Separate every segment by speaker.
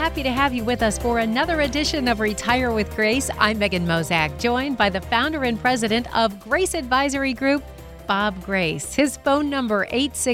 Speaker 1: happy to have you with us for another edition of Retire with Grace. I'm Megan Mozak, joined by the founder and president of Grace Advisory Group, Bob Grace. His phone number,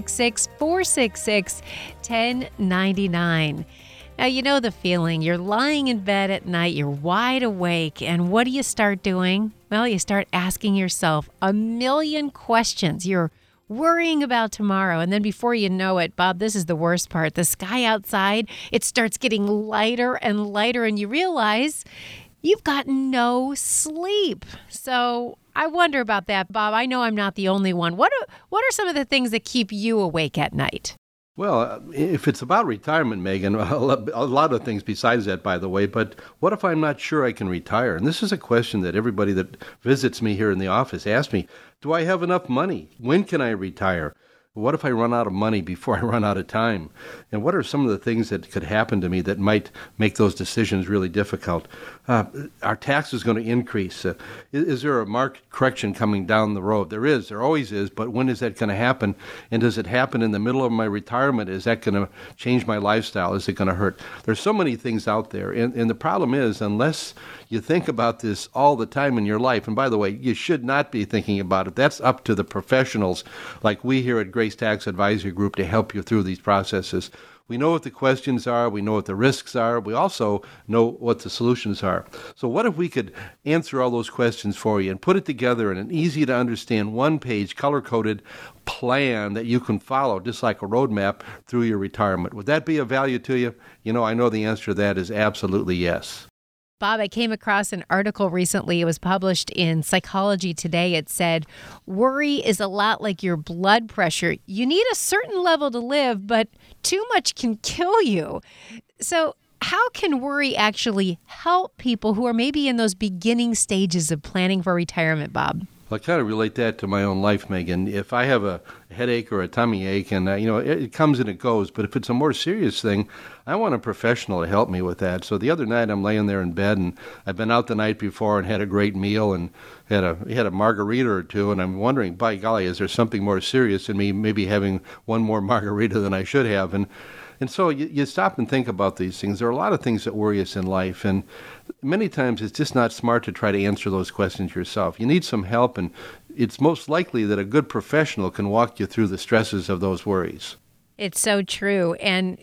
Speaker 1: 866-466-1099. Now, you know the feeling. You're lying in bed at night, you're wide awake, and what do you start doing? Well, you start asking yourself a million questions. You're worrying about tomorrow, and then before you know it, Bob, this is the worst part. The sky outside, it starts getting lighter and lighter, and you realize you've got no sleep. So I wonder about that, Bob. I know I'm not the only one. What are some of the things that keep you awake at night?
Speaker 2: Well, if it's about retirement, Megan, a lot of things besides that, by the way, but what if I'm not sure I can retire? And this is a question that everybody that visits me here in the office asks me. Do I have enough money? When can I retire? What if I run out of money before I run out of time? And what are some of the things that could happen to me that might make those decisions really difficult? Are taxes going to increase? Is there a market correction coming down the road? There is. There always is. But when is that going to happen? And does it happen in the middle of my retirement? Is that going to change my lifestyle? Is it going to hurt? There's so many things out there. And the problem is, unless you think about this all the time in your life, and by the way, you should not be thinking about it. That's up to the professionals like we here at Grace Tax Advisory Group to help you through these processes. We know what the questions are. We know what the risks are. We also know what the solutions are. So what if we could answer all those questions for you and put it together in an easy-to-understand, one-page, color-coded plan that you can follow, just like a roadmap, through your retirement? Would that be of value to you? You know, I know the answer to that is absolutely yes.
Speaker 1: Bob, I came across an article recently. It was published in Psychology Today. It said, worry is a lot like your blood pressure. You need a certain level to live, but too much can kill you. So how can worry actually help people who are maybe in those beginning stages of planning for retirement, Bob?
Speaker 2: Well, I kind of relate that to my own life, Megan. If I have a headache or a tummy ache, and it comes and it goes, but if it's a more serious thing, I want a professional to help me with that. So the other night, I'm laying there in bed, and I've been out the night before and had a great meal and had a margarita or two, and I'm wondering, by golly, is there something more serious in me maybe having one more margarita than I should have? And so you stop and think about these things. There are a lot of things that worry us in life, and many times it's just not smart to try to answer those questions yourself. You need some help, and it's most likely that a good professional can walk you through the stresses of those worries.
Speaker 1: It's so true. And,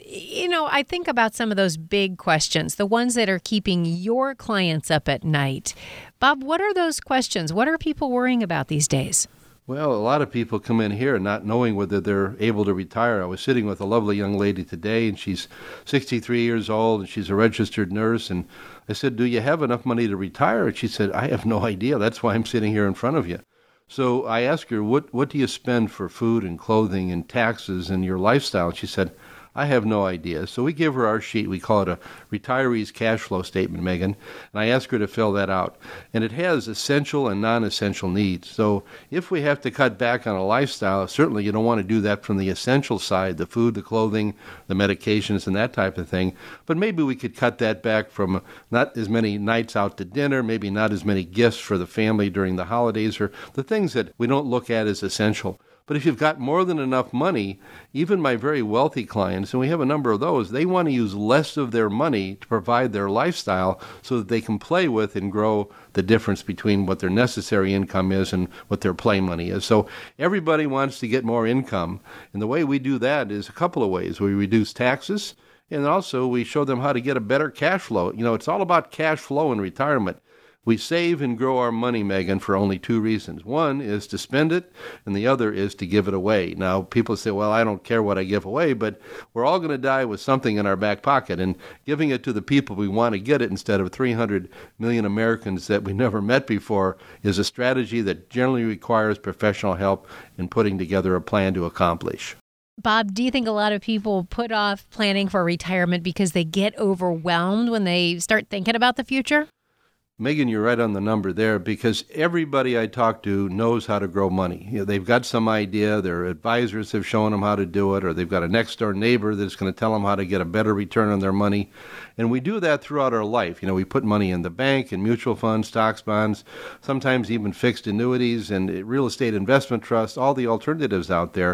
Speaker 1: I think about some of those big questions, the ones that are keeping your clients up at night. Bob, what are those questions? What are people worrying about these days?
Speaker 2: Well, a lot of people come in here not knowing whether they're able to retire. I was sitting with a lovely young lady today, and she's 63 years old, and she's a registered nurse. And I said, do you have enough money to retire? And she said, I have no idea. That's why I'm sitting here in front of you. So I asked her, what do you spend for food and clothing and taxes and your lifestyle? And she said, I have no idea. So we give her our sheet. We call it a retiree's cash flow statement, Megan. And I ask her to fill that out. And it has essential and non-essential needs. So if we have to cut back on a lifestyle, certainly you don't want to do that from the essential side, the food, the clothing, the medications, and that type of thing. But maybe we could cut that back from not as many nights out to dinner, maybe not as many gifts for the family during the holidays, or the things that we don't look at as essential. But if you've got more than enough money, even my very wealthy clients, and we have a number of those, they want to use less of their money to provide their lifestyle so that they can play with and grow the difference between what their necessary income is and what their play money is. So everybody wants to get more income. And the way we do that is a couple of ways. We reduce taxes, and also we show them how to get a better cash flow. It's all about cash flow in retirement. We save and grow our money, Megan, for only two reasons. One is to spend it, and the other is to give it away. Now, people say, well, I don't care what I give away, but we're all going to die with something in our back pocket, and giving it to the people we want to get it instead of 300 million Americans that we never met before is a strategy that generally requires professional help in putting together a plan to accomplish.
Speaker 1: Bob, do you think a lot of people put off planning for retirement because they get overwhelmed when they start thinking about the future?
Speaker 2: Megan, you're right on the number there, because everybody I talk to knows how to grow money. They've got some idea, their advisors have shown them how to do it, or they've got a next-door neighbor that's going to tell them how to get a better return on their money. And we do that throughout our life. We put money in the bank, in mutual funds, stocks, bonds, sometimes even fixed annuities and real estate investment trusts, all the alternatives out there.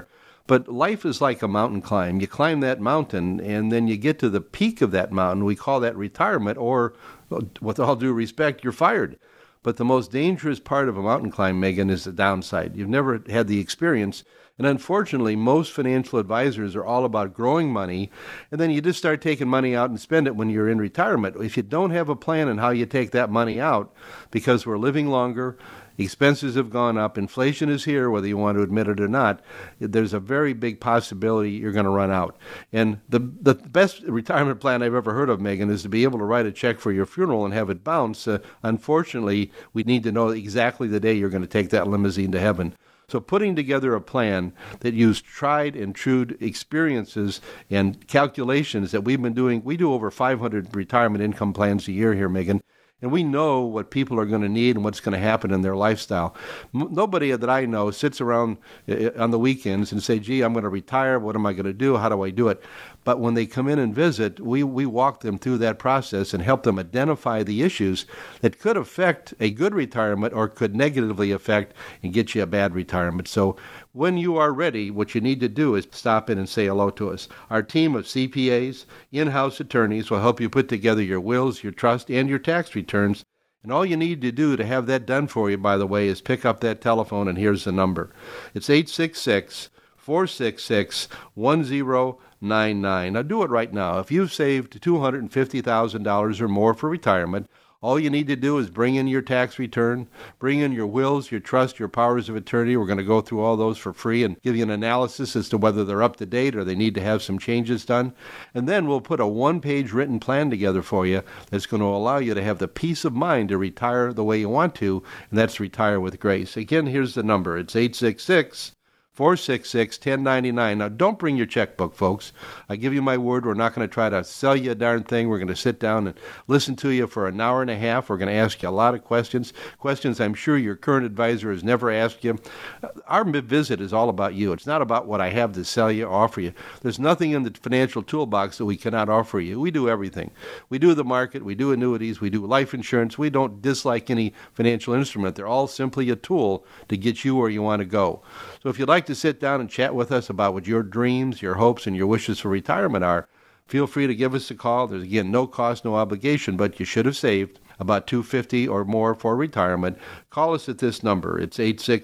Speaker 2: But life is like a mountain climb. You climb that mountain, and then you get to the peak of that mountain. We call that retirement, or, with all due respect, you're fired. But the most dangerous part of a mountain climb, Megan, is the downside. You've never had the experience. And unfortunately, most financial advisors are all about growing money, and then you just start taking money out and spend it when you're in retirement. If you don't have a plan on how you take that money out, because we're living longer, expenses have gone up, inflation is here, whether you want to admit it or not, there's a very big possibility you're going to run out. And the best retirement plan I've ever heard of, Megan, is to be able to write a check for your funeral and have it bounce. Unfortunately, we need to know exactly the day you're going to take that limousine to heaven. So putting together a plan that used tried and true experiences and calculations that we've been doing. We do over 500 retirement income plans a year here, Megan. And we know what people are going to need and what's going to happen in their lifestyle. Nobody that I know sits around on the weekends and say, gee, I'm going to retire. What am I going to do? How do I do it? But when they come in and visit, we walk them through that process and help them identify the issues that could affect a good retirement or could negatively affect and get you a bad retirement. So when you are ready, what you need to do is stop in and say hello to us. Our team of CPAs, in-house attorneys will help you put together your wills, your trust, and your tax returns. And all you need to do to have that done for you, by the way, is pick up that telephone, and here's the number. It's 866-466-1099. Now do it right now. If you've saved $250,000 or more for retirement, all you need to do is bring in your tax return, bring in your wills, your trust, your powers of attorney. We're going to go through all those for free and give you an analysis as to whether they're up to date or they need to have some changes done. And then we'll put a one-page written plan together for you that's going to allow you to have the peace of mind to retire the way you want to, and that's Retire with Grace. Again, here's the number. It's 866-466-1099. Now, don't bring your checkbook, folks. I give you my word, we're not going to try to sell you a darn thing. We're going to sit down and listen to you for an hour and a half. We're going to ask you a lot of questions I'm sure your current advisor has never asked you. Our visit is all about you. It's not about what I have to sell you or offer you. There's nothing in the financial toolbox that we cannot offer you. We do everything. We do the market. We do annuities. We do life insurance. We don't dislike any financial instrument. They're all simply a tool to get you where you want to go. So if you'd like to sit down and chat with us about what your dreams, your hopes, and your wishes for retirement are, feel free to give us a call. There's, again, no cost, no obligation, but you should have saved about $250 or more for retirement. Call us at this number. It's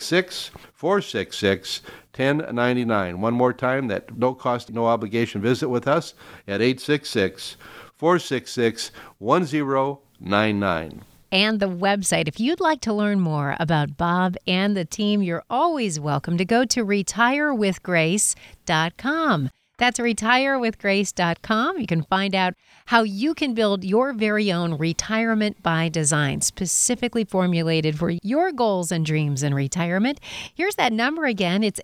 Speaker 2: 866-466-1099. One more time, that no cost, no obligation visit with us at 866-466-1099.
Speaker 1: And the website. If you'd like to learn more about Bob and the team, you're always welcome to go to retirewithgrace.com. That's retirewithgrace.com. You can find out how you can build your very own retirement by design, specifically formulated for your goals and dreams in retirement. Here's that number again. It's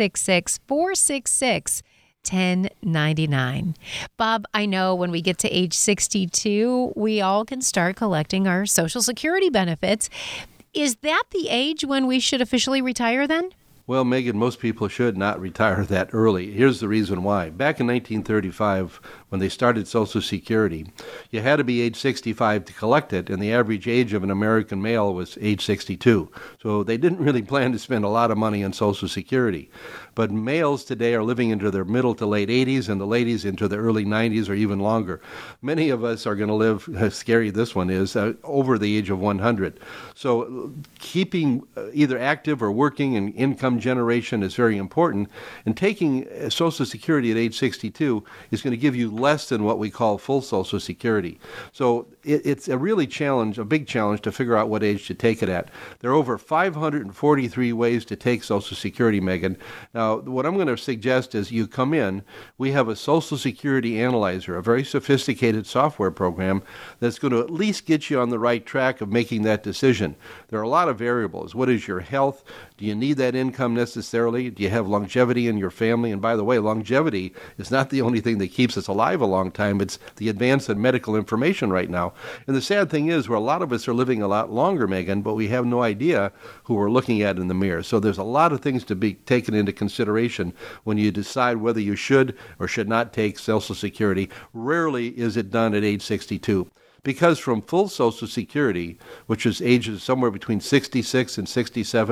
Speaker 1: 866-466-1099. Bob, I know when we get to age 62, we all can start collecting our Social Security benefits. Is that the age when we should officially retire then?
Speaker 2: Well, Megan, most people should not retire that early. Here's the reason why. Back in 1935, when they started Social Security, you had to be age 65 to collect it, and the average age of an American male was age 62. So they didn't really plan to spend a lot of money on Social Security. But males today are living into their middle to late 80s, and the ladies into the early 90s or even longer. Many of us are going to live, scary this one is, over the age of 100. So keeping either active or working in income generation is very important, and taking Social Security at age 62 is going to give you less than what we call full Social Security. So it's a really challenge, a big challenge to figure out what age to take it at. There are over 543 ways to take Social Security, Megan. Now, what I'm going to suggest is you come in, we have a Social Security Analyzer, a very sophisticated software program that's going to at least get you on the right track of making that decision. There are a lot of variables. What is your health? Do you need that income necessarily? Do you have longevity in your family? And by the way, longevity is not the only thing that keeps us alive a long time. It's the advance in medical information right now. And the sad thing is, where a lot of us are living a lot longer, Megan, but we have no idea who we're looking at in the mirror. So there's a lot of things to be taken into consideration when you decide whether you should or should not take Social Security. Rarely is it done at age 62. Because from full Social Security, which is ages somewhere between 66 and 67,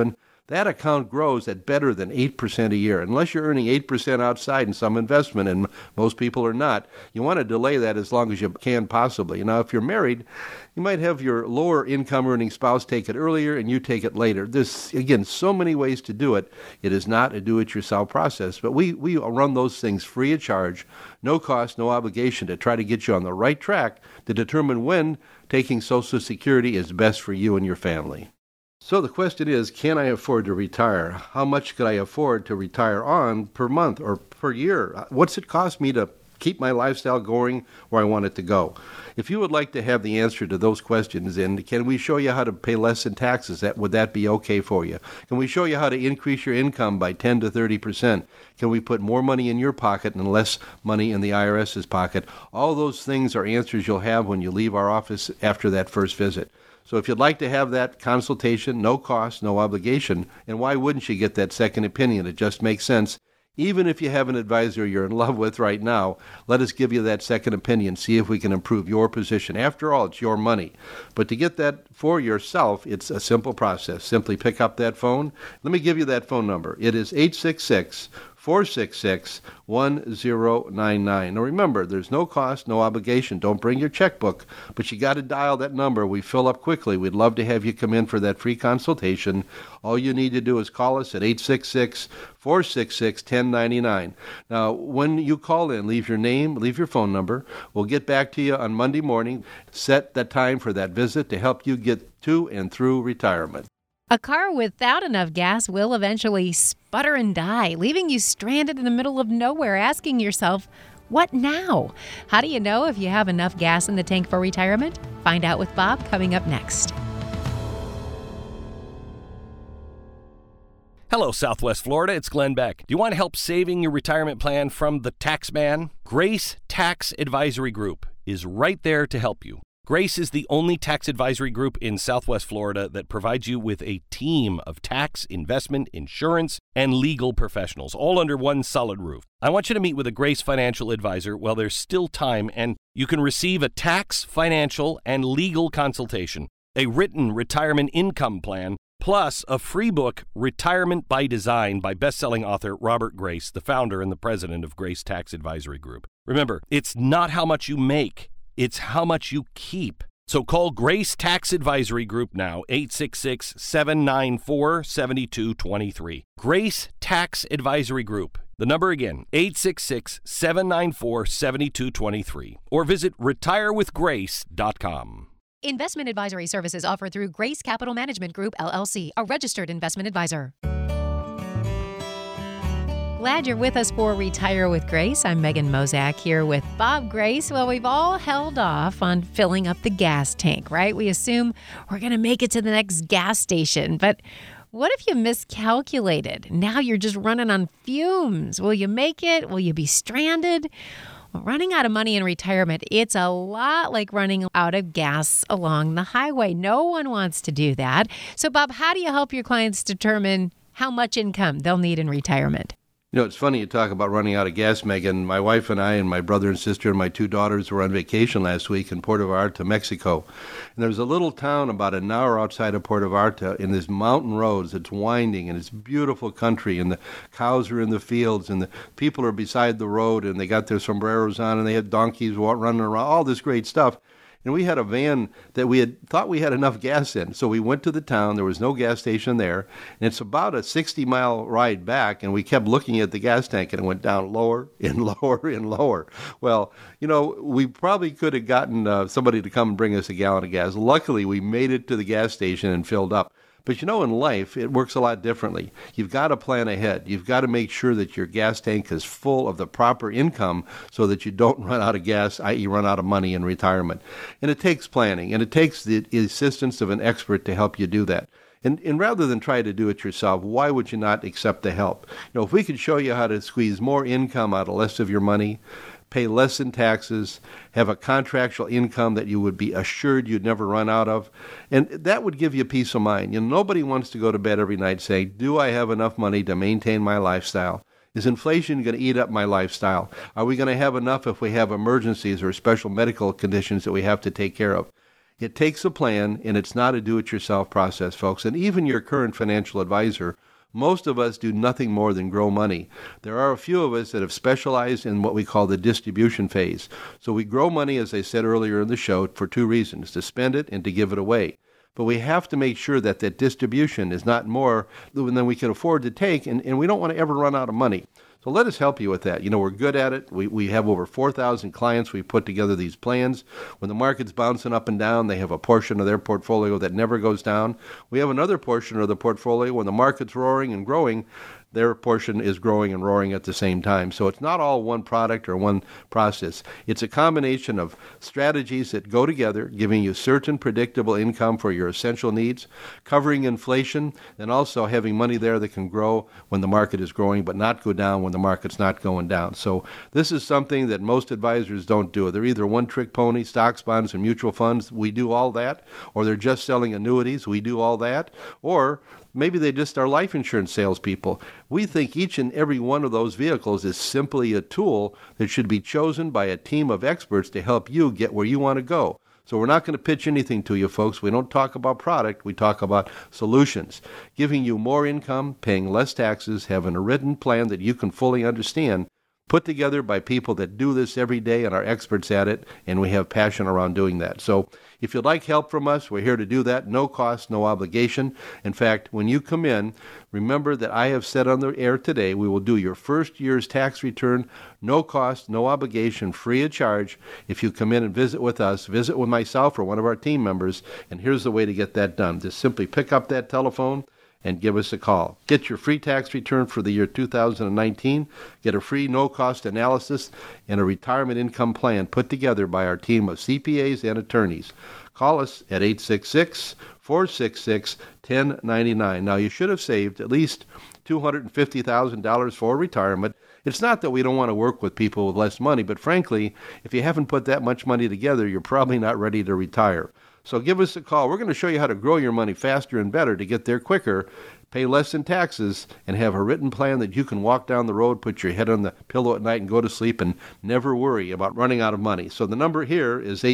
Speaker 2: that account grows at better than 8% a year. Unless you're earning 8% outside in some investment, and most people are not, you want to delay that as long as you can possibly. Now, if you're married, you might have your lower income earning spouse take it earlier and you take it later. There's, again, so many ways to do it. It is not a do-it-yourself process, but we run those things free of charge, no cost, no obligation, to try to get you on the right track to determine when taking Social Security is best for you and your family. So the question is, can I afford to retire? How much could I afford to retire on per month or per year? What's it cost me to keep my lifestyle going where I want it to go? If you would like to have the answer to those questions, and can we show you how to pay less in taxes, would that be okay for you? Can we show you how to increase your income by 10 to 30%? Can we put more money in your pocket and less money in the IRS's pocket? All those things are answers you'll have when you leave our office after that first visit. So if you'd like to have that consultation, no cost, no obligation, and why wouldn't you get that second opinion? It just makes sense. Even if you have an advisor you're in love with right now, let us give you that second opinion, see if we can improve your position. After all, it's your money. But to get that for yourself, it's a simple process. Simply pick up that phone. Let me give you that phone number. It is 866-466-1099. Now remember, there's no cost, no obligation. Don't bring your checkbook, but you got to dial that number. We fill up quickly. We'd love to have you come in for that free consultation. All you need to do is call us at 866-466-1099. Now, when you call in, leave your name, leave your phone number. We'll get back to you on Monday morning. Set that time for that visit to help you get to and through retirement.
Speaker 1: A car without enough gas will eventually sputter and die, leaving you stranded in the middle of nowhere, asking yourself, what now? How do you know if you have enough gas in the tank for retirement? Find out with Bob coming up next.
Speaker 3: Hello, Southwest Florida. It's Glenn Beck. Do you want help saving your retirement plan from the tax man? Grace Tax Advisory Group is right there to help you. Grace is the only tax advisory group in Southwest Florida that provides you with a team of tax, investment, insurance, and legal professionals, all under one solid roof. I want you to meet with a Grace financial advisor while there's still time, and you can receive a tax, financial, and legal consultation, a written retirement income plan, plus a free book, Retirement by Design, by best-selling author Robert Grace, the founder and the president of Grace Tax Advisory Group. Remember, it's not how much you make, it's how much you keep. So call Grace Tax Advisory Group now, 866-794-7223. Grace Tax Advisory Group. The number again, 866-794-7223. Or visit retirewithgrace.com.
Speaker 1: Investment advisory services offered through Grace Capital Management Group, LLC, a registered investment advisor. Glad you're with us for Retire with Grace. I'm Megan Mozak here with Bob Grace. Well, we've all held off on filling up the gas tank, right? We assume we're going to make it to the next gas station. But what if you miscalculated? Now you're just running on fumes. Will you make it? Will you be stranded? Well, running out of money in retirement, it's a lot like running out of gas along the highway. No one wants to do that. So, Bob, how do you help your clients determine how much income they'll need in retirement?
Speaker 2: You know, it's funny you talk about running out of gas, Megan. My wife and I and my brother and sister and my two daughters were on vacation last week in Puerto Vallarta, Mexico. And there's a little town about an hour outside of Puerto Vallarta in these mountain roads. It's winding and it's beautiful country, and the cows are in the fields and the people are beside the road and they got their sombreros on and they had donkeys running around, all this great stuff. And we had a van that we had thought we had enough gas in. So we went to the town. There was no gas station there. And it's about a 60-mile ride back. And we kept looking at the gas tank, and it went down lower and lower and lower. Well, you know, we probably could have gotten somebody to come and bring us a gallon of gas. Luckily, we made it to the gas station and filled up. But you know, in life, it works a lot differently. You've got to plan ahead. You've got to make sure that your gas tank is full of the proper income so that you don't run out of gas, i.e. run out of money in retirement. And it takes planning, and it takes the assistance of an expert to help you do that. And rather than try to do it yourself, why would you not accept the help? You know, if we could show you how to squeeze more income out of less of your money, pay less in taxes, have a contractual income that you would be assured you'd never run out of, and that would give you peace of mind. You know, nobody wants to go to bed every night saying, do I have enough money to maintain my lifestyle? Is inflation going to eat up my lifestyle? Are we going to have enough if we have emergencies or special medical conditions that we have to take care of? It takes a plan, and it's not a do-it-yourself process, folks. And even your current financial advisor, most of us do nothing more than grow money. There are a few of us that have specialized in what we call the distribution phase. So we grow money, as I said earlier in the show, for two reasons: to spend it and to give it away. But we have to make sure that that distribution is not more than we can afford to take, and we don't want to ever run out of money. So let us help you with that. We're good at it. We have over 4,000 clients. We put together these plans. When the market's bouncing up and down, they have a portion of their portfolio that never goes down. We have another portion of the portfolio when the market's roaring and growing, their portion is growing and roaring at the same time. So it's not all one product or one process. It's a combination of strategies that go together, giving you certain predictable income for your essential needs, covering inflation, and also having money there that can grow when the market is growing, but not go down when the market's not going down. So this is something that most advisors don't do. They're either one-trick pony, stocks, bonds, and mutual funds. We do all that. Or they're just selling annuities. We do all that. Or maybe they just are life insurance salespeople. We think each and every one of those vehicles is simply a tool that should be chosen by a team of experts to help you get where you want to go. So we're not going to pitch anything to you, folks. We don't talk about product. We talk about solutions, giving you more income, paying less taxes, having a written plan that you can fully understand, put together by people that do this every day and are experts at it, and we have passion around doing that. So if you'd like help from us, we're here to do that. No cost, no obligation. In fact, when you come in, remember that I have said on the air today, we will do your first year's tax return, no cost, no obligation, free of charge. If you come in and visit with us, visit with myself or one of our team members, and here's the way to get that done. Just simply pick up that telephone and give us a call. Get your free tax return for the year 2019. Get a free no-cost analysis and a retirement income plan put together by our team of CPAs and attorneys. Call us at 866-466-1099. Now, you should have saved at least $250,000 for retirement. It's not that we don't want to work with people with less money, but frankly, if you haven't put that much money together, you're probably not ready to retire. So give us a call. We're going to show you how to grow your money faster and better to get there quicker, pay less in taxes, and have a written plan that you can walk down the road, put your head on the pillow at night, and go to sleep and never worry about running out of money. So the number here is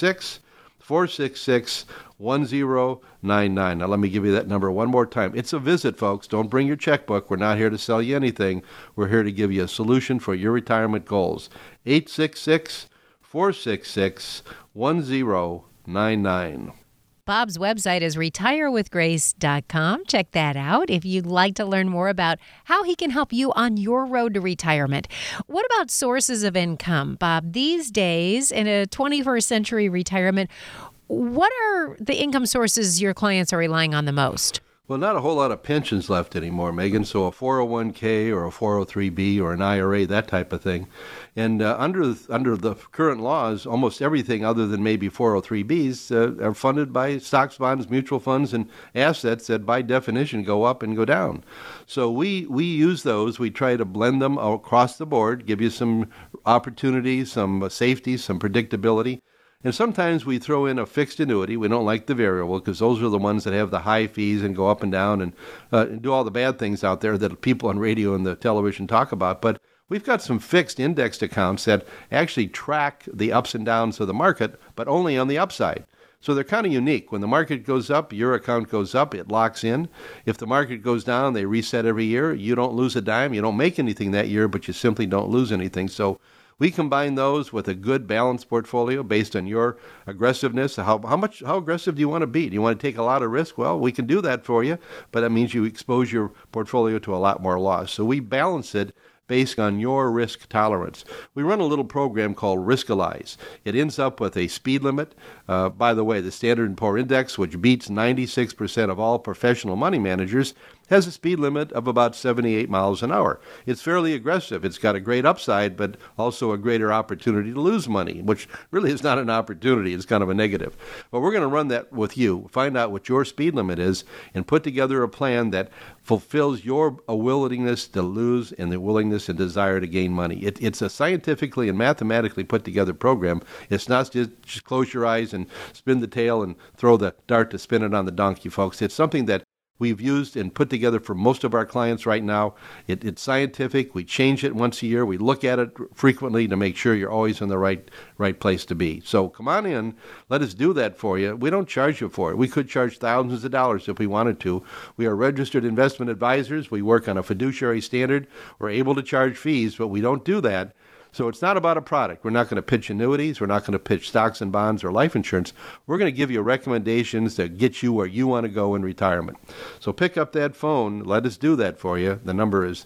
Speaker 2: 866-466-1099. Now let me give you that number one more time. It's a visit, folks. Don't bring your checkbook. We're not here to sell you anything. We're here to give you a solution for your retirement goals. 866-466-1099.
Speaker 1: Bob's website is retirewithgrace.com. Check that out if you'd like to learn more about how he can help you on your road to retirement. What about sources of income, Bob? These days, in a 21st century retirement, what are the income sources your clients are relying on the most?
Speaker 2: Well, not a whole lot of pensions left anymore, Megan, so a 401k or a 403b or an IRA, that type of thing. And under the current laws, almost everything other than maybe 403bs are funded by stocks, bonds, mutual funds, and assets that by definition go up and go down. So we use those. We try to blend them across the board, give you some opportunities, some safety, some predictability. And sometimes we throw in a fixed annuity. We don't like the variable because those are the ones that have the high fees and go up and down and do all the bad things out there that people on radio and the television talk about. But we've got some fixed indexed accounts that actually track the ups and downs of the market, but only on the upside. So they're kind of unique. When the market goes up, your account goes up, it locks in. If the market goes down, they reset every year. You don't lose a dime. You don't make anything that year, but you simply don't lose anything. So we combine those with a good balanced portfolio based on your aggressiveness. How aggressive do you want to be? Do you want to take a lot of risk? Well, we can do that for you, but that means you expose your portfolio to a lot more loss. So we balance it based on your risk tolerance. We run a little program called Riskalyze. It ends up with a speed limit. By the way, the Standard & Poor's Index, which beats 96% of all professional money managers, has a speed limit of about 78 miles an hour. It's fairly aggressive. It's got a great upside, but also a greater opportunity to lose money, which really is not an opportunity. It's kind of a negative. But we're going to run that with you, find out what your speed limit is, and put together a plan that fulfills your willingness to lose and the willingness and desire to gain money. It's a scientifically and mathematically put together program. It's not just close your eyes and spin the tail and throw the dart to spin it on the donkey, folks. It's something that we've used and put together for most of our clients right now. It's scientific. We change it once a year. We look at it frequently to make sure you're always in the right place to be. So come on in. Let us do that for you. We don't charge you for it. We could charge thousands of dollars if we wanted to. We are registered investment advisors. We work on a fiduciary standard. We're able to charge fees, but we don't do that. So it's not about a product. We're not going to pitch annuities. We're not going to pitch stocks and bonds or life insurance. We're going to give you recommendations that get you where you want to go in retirement. So pick up that phone. Let us do that for you. The number is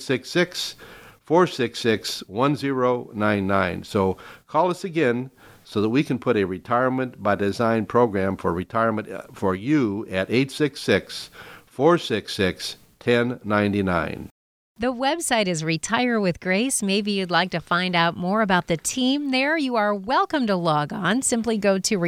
Speaker 2: 866-466-1099. So call us again so that we can put a retirement by design program for retirement for you at 866-466-1099.
Speaker 1: The website is Retire with Grace. Maybe you'd like to find out more about the team there. You are welcome to log on. Simply go to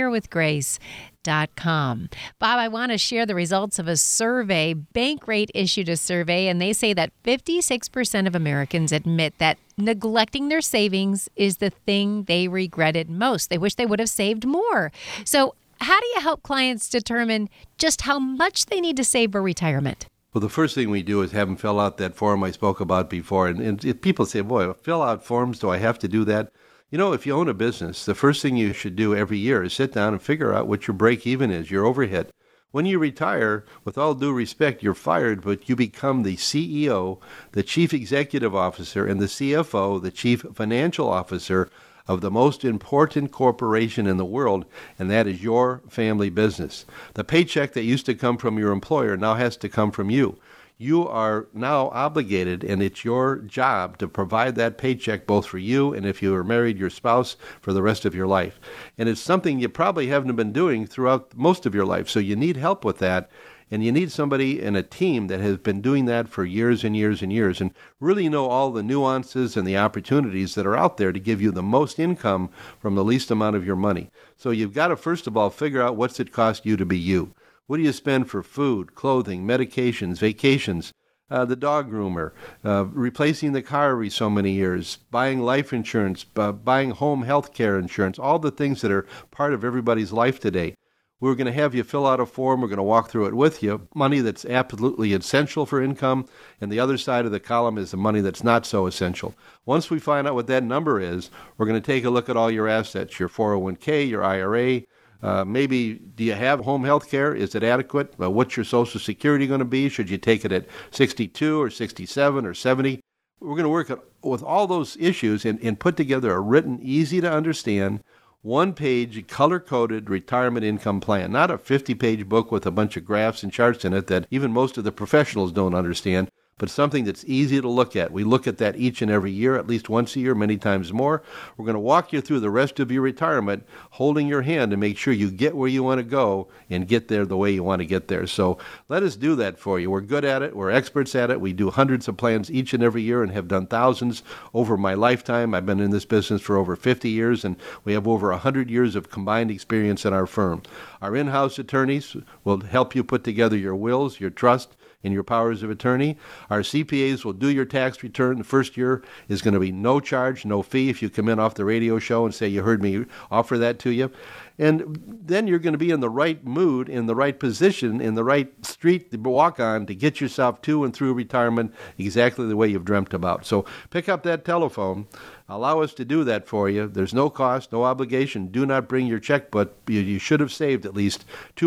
Speaker 1: retirewithgrace.com. Bob, I want to share the results of a survey. Bankrate issued a survey, and they say that 56% of Americans admit that neglecting their savings is the thing they regretted most. They wish they would have saved more. So how do you help clients determine just how much they need to save for retirement?
Speaker 2: Well, the first thing we do is have them fill out that form I spoke about before. And if people say, boy, fill out forms, do I have to do that? You know, if you own a business, the first thing you should do every year is sit down and figure out what your break even is, your overhead. When you retire, with all due respect, you're fired, but you become the CEO, the chief executive officer, and the CFO, the chief financial officer of the most important corporation in the world, and that is your family business. The paycheck that used to come from your employer now has to come from you. You are now obligated, and it's your job to provide that paycheck both for you and, if you are married, your spouse for the rest of your life. And it's something you probably haven't been doing throughout most of your life, so you need help with that. And you need somebody in a team that has been doing that for years and years and years and really know all the nuances and the opportunities that are out there to give you the most income from the least amount of your money. So you've got to, first of all, figure out what's it cost you to be you. What do you spend for food, clothing, medications, vacations, the dog groomer, replacing the car every so many years, buying life insurance, buying home health care insurance, all the things that are part of everybody's life today. We're going to have you fill out a form. We're going to walk through it with you. Money that's absolutely essential for income, and the other side of the column is the money that's not so essential. Once we find out what that number is, we're going to take a look at all your assets, your 401k, your IRA. Maybe, do you have home health care? Is it adequate? What's your Social Security going to be? Should you take it at 62 or 67 or 70? We're going to work with all those issues and put together a written, easy to understand, one-page, color-coded retirement income plan, not a 50-page book with a bunch of graphs and charts in it that even most of the professionals don't understand, but something that's easy to look at. We look at that each and every year, at least once a year, many times more. We're going to walk you through the rest of your retirement, holding your hand to make sure you get where you want to go and get there the way you want to get there. So let us do that for you. We're good at it. We're experts at it. We do hundreds of plans each and every year and have done thousands over my lifetime. I've been in this business for over 50 years, and we have over 100 years of combined experience in our firm. Our in-house attorneys will help you put together your wills, your trust, and your powers of attorney. Our CPAs will do your tax return. The first year is going to be no charge, no fee if you come in off the radio show and say you heard me offer that to you. And then you're going to be in the right mood, in the right position, in the right street to walk on to get yourself to and through retirement exactly the way you've dreamt about. So pick up that telephone. Allow us to do that for you. There's no cost, no obligation. Do not bring your checkbook. You should have saved at least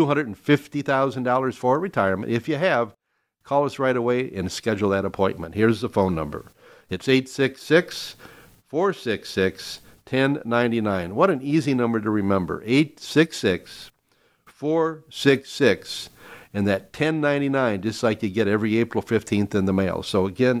Speaker 2: $250,000 for retirement. If you have, call us right away and schedule that appointment. Here's the phone number. It's 866-466-1099. What an easy number to remember. 866-466, and that 1099, just like you get every April 15th in the mail. So again,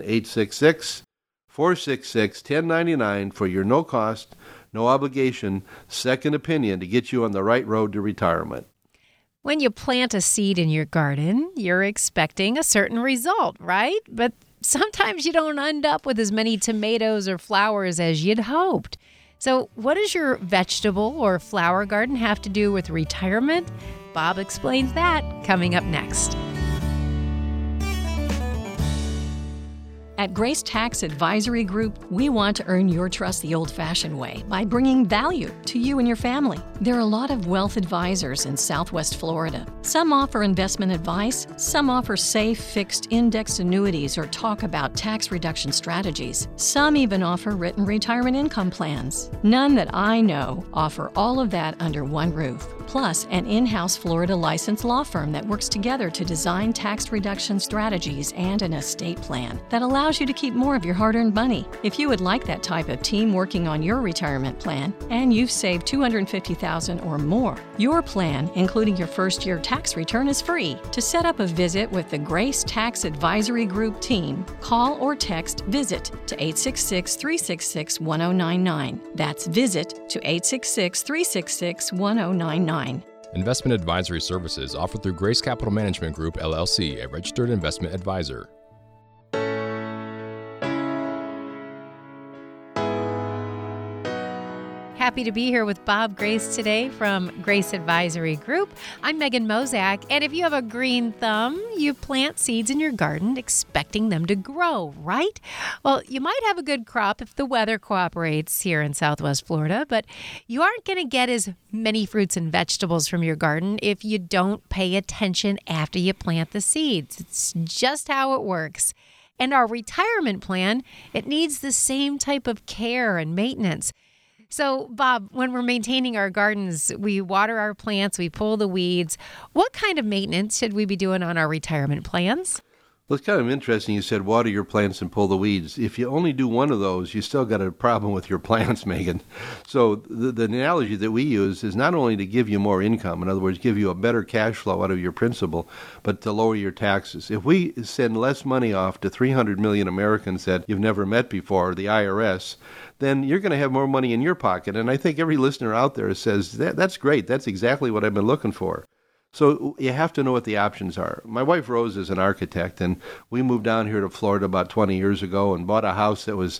Speaker 2: 866-466-1099 for your no cost, no obligation, second opinion to get you on the right road to retirement.
Speaker 1: When you plant a seed in your garden, you're expecting a certain result, right? But sometimes you don't end up with as many tomatoes or flowers as you'd hoped. So what does your vegetable or flower garden have to do with retirement? Bob explains that coming up next.
Speaker 4: At Grace Tax Advisory Group, we want to earn your trust the old-fashioned way by bringing value to you and your family. There are a lot of wealth advisors in Southwest Florida. Some offer investment advice, some offer safe, fixed, indexed annuities or talk about tax reduction strategies. Some even offer written retirement income plans. None that I know offer all of that under one roof. Plus, an in-house Florida licensed law firm that works together to design tax reduction strategies and an estate plan that allows you to keep more of your hard-earned money. If you would like that type of team working on your retirement plan and you've saved $250,000 or more, your plan, including your first-year tax return, is free. To set up a visit with the Grace Tax Advisory Group team, call or text VISIT to 866-366-1099. That's VISIT to 866-366-1099.
Speaker 5: Investment advisory services offered through Grace Capital Management Group, LLC, a registered investment advisor.
Speaker 1: Happy to be here with Bob Grace today from Grace Advisory Group. I'm Megan Mozak, and if you have a green thumb, you plant seeds in your garden expecting them to grow, right? Well, you might have a good crop if the weather cooperates here in Southwest Florida, but you aren't going to get as many fruits and vegetables from your garden if you don't pay attention after you plant the seeds. It's just how it works. And our retirement plan, it needs the same type of care and maintenance. So, Bob, when we're maintaining our gardens, we water our plants, we pull the weeds. What kind of maintenance should we be doing on our retirement plans?
Speaker 2: Well, it's kind of interesting you said water your plants and pull the weeds. If you only do one of those, you still got a problem with your plants, Megan. So the analogy that we use is not only to give you more income, in other words, give you a better cash flow out of your principal, but to lower your taxes. If we send less money off to 300 million Americans that you've never met before, the IRS, then you're going to have more money in your pocket. And I think every listener out there says, that's great. That's exactly what I've been looking for. So you have to know what the options are. My wife Rose is an architect, and we moved down here to Florida about 20 years ago and bought a house that was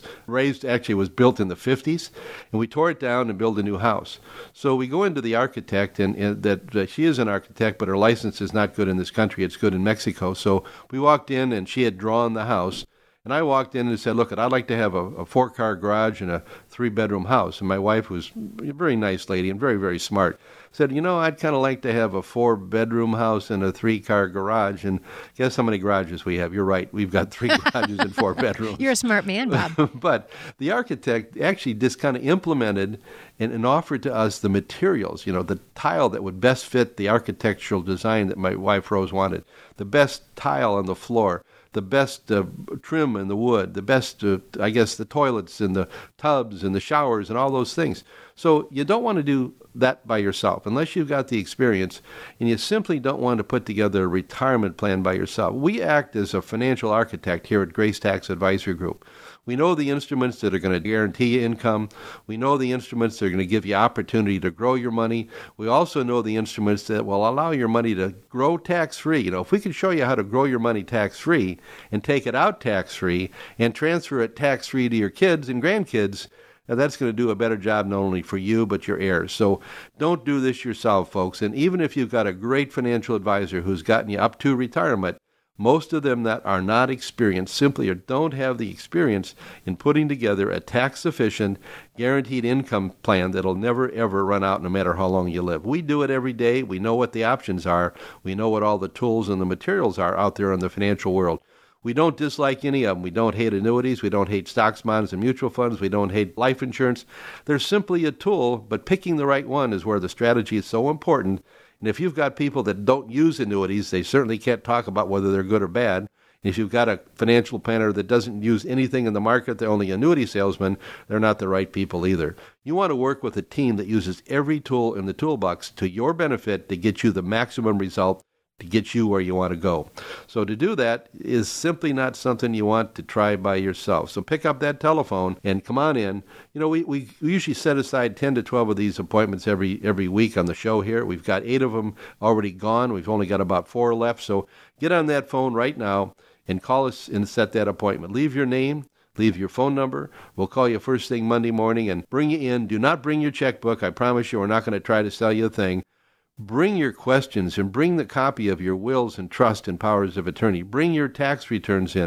Speaker 2: built in the 50s, and we tore it down and built a new house. So we go into the architect, and that she is an architect, but her license is not good in this country. It's good in Mexico. So we walked in, and she had drawn the house. And I walked in and said, look, I'd like to have a 4-car garage and a 3-bedroom house. And my wife was a very nice lady and very, very smart. Said, I'd kind of like to have a 4-bedroom house and a 3-car garage. And guess how many garages we have? You're right. We've got 3 garages and 4 bedrooms.
Speaker 1: You're a smart man, Bob.
Speaker 2: But the architect actually just kind of implemented and offered to us the materials, the tile that would best fit the architectural design that my wife Rose wanted, the best tile on the floor, the best trim in the wood, the best, the toilets and the tubs and the showers and all those things. So you don't want to do that by yourself unless you've got the experience, and you simply don't want to put together a retirement plan by yourself. We act as a financial architect here at Grace Tax Advisory Group. We know the instruments that are going to guarantee you income. We know the instruments that are going to give you opportunity to grow your money. We also know the instruments that will allow your money to grow tax-free. If we can show you how to grow your money tax-free and take it out tax-free and transfer it tax-free to your kids and grandkids, that's going to do a better job not only for you, but your heirs. So don't do this yourself, folks. And even if you've got a great financial advisor who's gotten you up to retirement, most of them that are not experienced simply don't have the experience in putting together a tax-efficient, guaranteed income plan that'll never, ever run out no matter how long you live. We do it every day. We know what the options are. We know what all the tools and the materials are out there in the financial world. We don't dislike any of them. We don't hate annuities. We don't hate stocks, bonds, and mutual funds. We don't hate life insurance. They're simply a tool, but picking the right one is where the strategy is so important. And if you've got people that don't use annuities, they certainly can't talk about whether they're good or bad. And if you've got a financial planner that doesn't use anything in the market, they're only annuity salesmen, they're not the right people either. You want to work with a team that uses every tool in the toolbox to your benefit to get you the maximum result, to get you where you want to go. So to do that is simply not something you want to try by yourself. So pick up that telephone and come on in. We usually set aside 10 to 12 of these appointments every week on the show here. We've got 8 of them already gone. We've only got about 4 left. So get on that phone right now and call us and set that appointment. Leave your name. Leave your phone number. We'll call you first thing Monday morning and bring you in. Do not bring your checkbook. I promise you we're not going to try to sell you a thing. Bring your questions and bring the copy of your wills and trust and powers of attorney. Bring your tax returns in.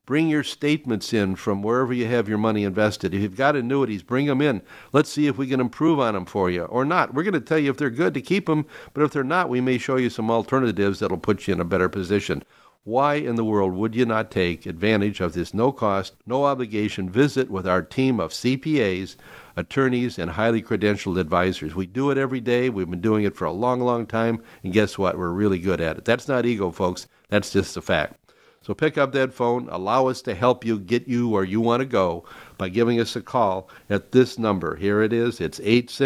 Speaker 2: Bring your statements in from wherever you have your money invested. If you've got annuities, bring them in. Let's see if we can improve on them for you or not. We're going to tell you if they're good to keep them, but if they're not, we may show you some alternatives that'll put you in a better position. Why in the world would you not take advantage of this no-cost, no-obligation visit with our team of CPAs, attorneys, and highly credentialed advisors? We do it every day. We've been doing it for a long, long time, and guess what? We're really good at it. That's not ego, folks. That's just a fact. So pick up that phone. Allow us to help you get you where you want to go by giving us a call at this number. Here it is. It's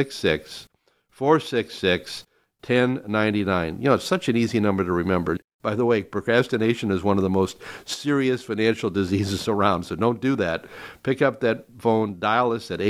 Speaker 2: 866-466-1099. It's such an easy number to remember. By the way, procrastination is one of the most serious financial diseases around, so don't do that. Pick up that phone, dial us at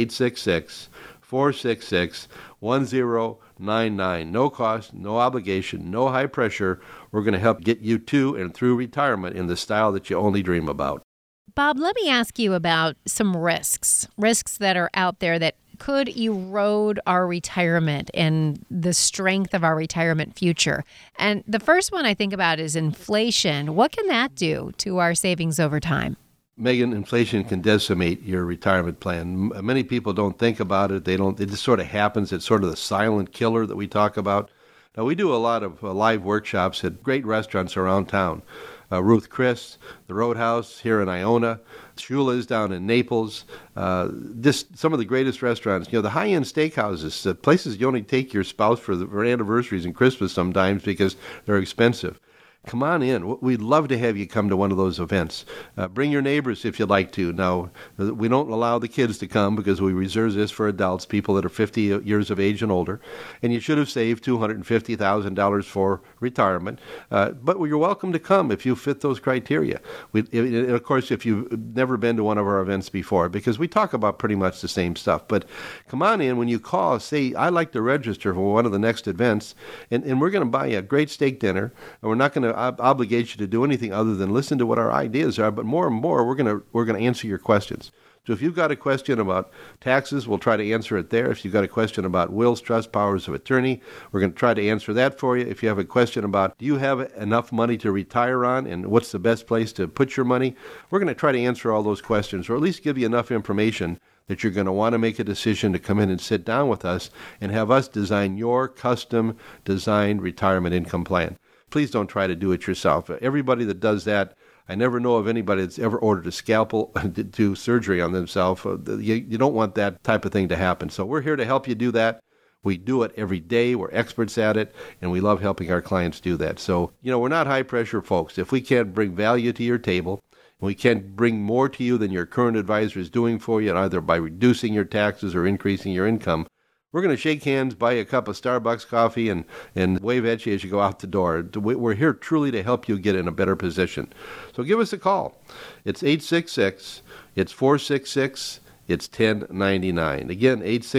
Speaker 2: 866-466-1099. No cost, no obligation, no high pressure. We're going to help get you to and through retirement in the style that you only dream about.
Speaker 1: Bob, let me ask you about some risks that are out there that could erode our retirement and the strength of our retirement future. And the first one I think about is inflation. What can that do to our savings over time?
Speaker 2: Megan, inflation can decimate your retirement plan. Many people don't think about it. It just sort of happens. It's sort of the silent killer that we talk about. Now, we do a lot of live workshops at great restaurants around town. Ruth Chris, the Roadhouse here in Iona, Shula's down in Naples, just some of the greatest restaurants. The high-end steakhouses, places you only take your spouse for anniversaries and Christmas sometimes because they're expensive. Come on in. We'd love to have you come to one of those events. Bring your neighbors if you'd like to. Now, we don't allow the kids to come because we reserve this for adults, people that are 50 years of age and older. And you should have saved $250,000 for retirement. But you're welcome to come if you fit those criteria. And of course, if you've never been to one of our events before, because we talk about pretty much the same stuff. But come on in. When you call, say, I'd like to register for one of the next events, and we're going to buy you a great steak dinner, and we're not going to obligate you to do anything other than listen to what our ideas are, but more and more we're going to answer your questions. So if you've got a question about taxes, we'll try to answer it there. If you've got a question about wills, trust, powers of attorney, we're going to try to answer that for you. If you have a question about do you have enough money to retire on and what's the best place to put your money, we're going to try to answer all those questions, or at least give you enough information that you're going to want to make a decision to come in and sit down with us and have us design your custom designed retirement income plan. Please don't try to do it yourself. Everybody that does that, I never know of anybody that's ever ordered a scalpel to do surgery on themselves. You don't want that type of thing to happen. So we're here to help you do that. We do it every day. We're experts at it, and we love helping our clients do that. So, we're not high-pressure folks. If we can't bring value to your table, and we can't bring more to you than your current advisor is doing for you, either by reducing your taxes or increasing your income, we're going to shake hands, buy you a cup of Starbucks coffee, and wave at you as you go out the door. We're here truly to help you get in a better position. So give us a call. It's 866-466-1099. Again,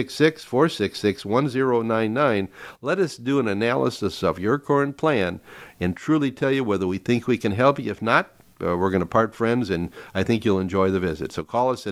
Speaker 2: 866-466-1099. Let us do an analysis of your current plan and truly tell you whether we think we can help you. If not, we're going to part friends, and I think you'll enjoy the visit. So call us at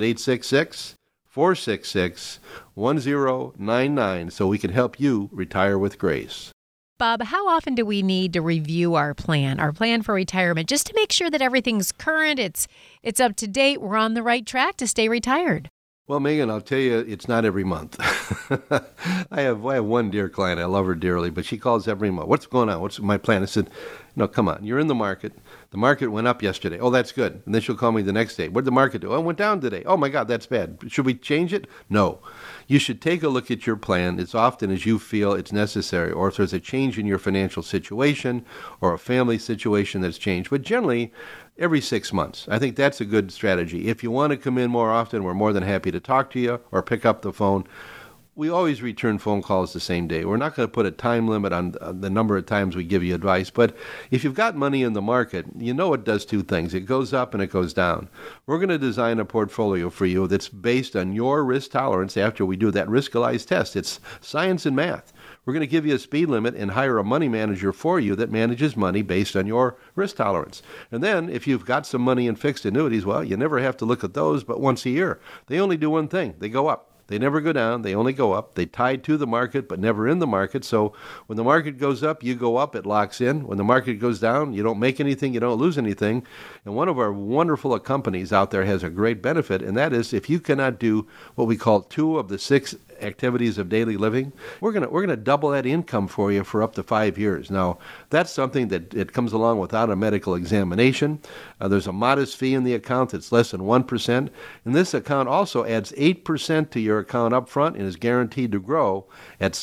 Speaker 2: 866-466-1099 so we can help you retire with grace.
Speaker 1: Bob, how often do we need to review our plan for retirement, just to make sure that everything's current, it's up to date, we're on the right track to stay retired?
Speaker 2: Well, Megan, I'll tell you, it's not every month. I have one dear client. I love her dearly, but she calls every month. What's going on? What's my plan? I said, no, come on. You're in the market. The market went up yesterday. Oh, that's good. And then she'll call me the next day. What did the market do? Oh, it went down today. Oh, my God, that's bad. Should we change it? No. You should take a look at your plan as often as you feel it's necessary, or if there's a change in your financial situation or a family situation that's changed. But generally, every 6 months. I think that's a good strategy. If you want to come in more often, we're more than happy to talk to you or pick up the phone. We always return phone calls the same day. We're not going to put a time limit on the number of times we give you advice, but if you've got money in the market, it does two things. It goes up and it goes down. We're going to design a portfolio for you that's based on your risk tolerance after we do that Riskalyze test. It's science and math. We're going to give you a speed limit and hire a money manager for you that manages money based on your risk tolerance. And then if you've got some money in fixed annuities, well, you never have to look at those but once a year. They only do one thing. They go up. They never go down. They only go up. They tied to the market, but never in the market. So when the market goes up, you go up. It locks in. When the market goes down, you don't make anything. You don't lose anything. And one of our wonderful companies out there has a great benefit, and that is if you cannot do what we call 2 of the 6 activities of daily living, we're gonna double that income for you for up to 5 years. Now, that's something that it comes along without a medical examination. There's a modest fee in the account that's less than 1%. And this account also adds 8% to your account up front and is guaranteed to grow at